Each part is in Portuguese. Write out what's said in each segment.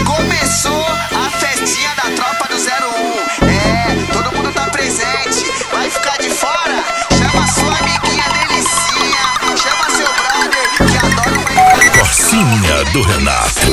Começou a festinha da tropa do 01. Todo mundo tá presente. Vai ficar de fora? Chama sua amiguinha delicinha. Chama seu brother que adora uma Corsinha do Renato.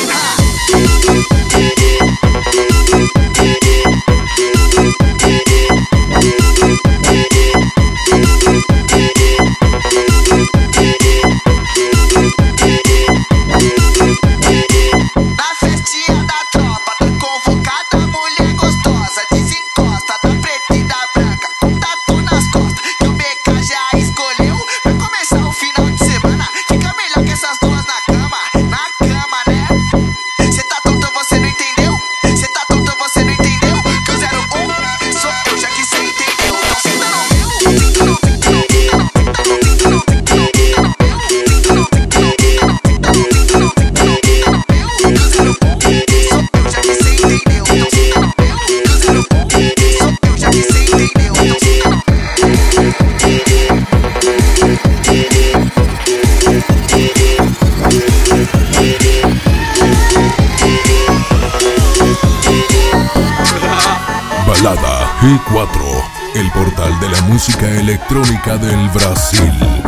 Balada G4, el portal de la música electrónica del Brasil.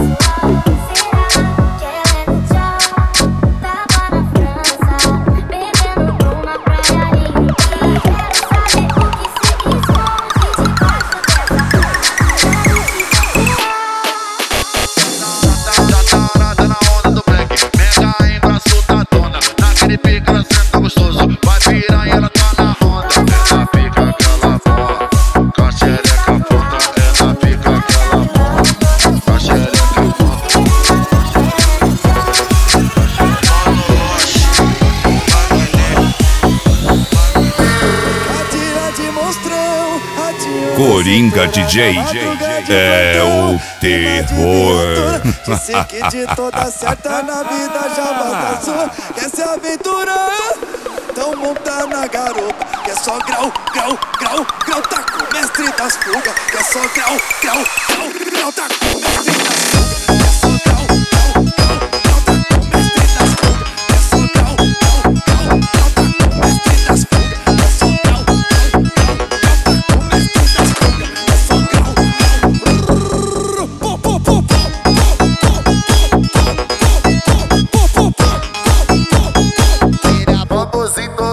Coringa DJ é o terror. Disse que de toda certa na vida já balançou. Quer se aventurar? Então monta na garota. Quer só grau, grau, grau, grau. Tá com o mestre das fugas. Quer só grau, grau, grau, grau. Tá com o mestre das fugas. Quer só grau, grau, grau, grau. Tá com o mestre das fugas. Quer só grau, grau, grau, grau. Tá com o mestre das fugas. Quer só grau, grau, grau, grau. Tá com o mestre das fugas. Quer só grau, grau. Tira a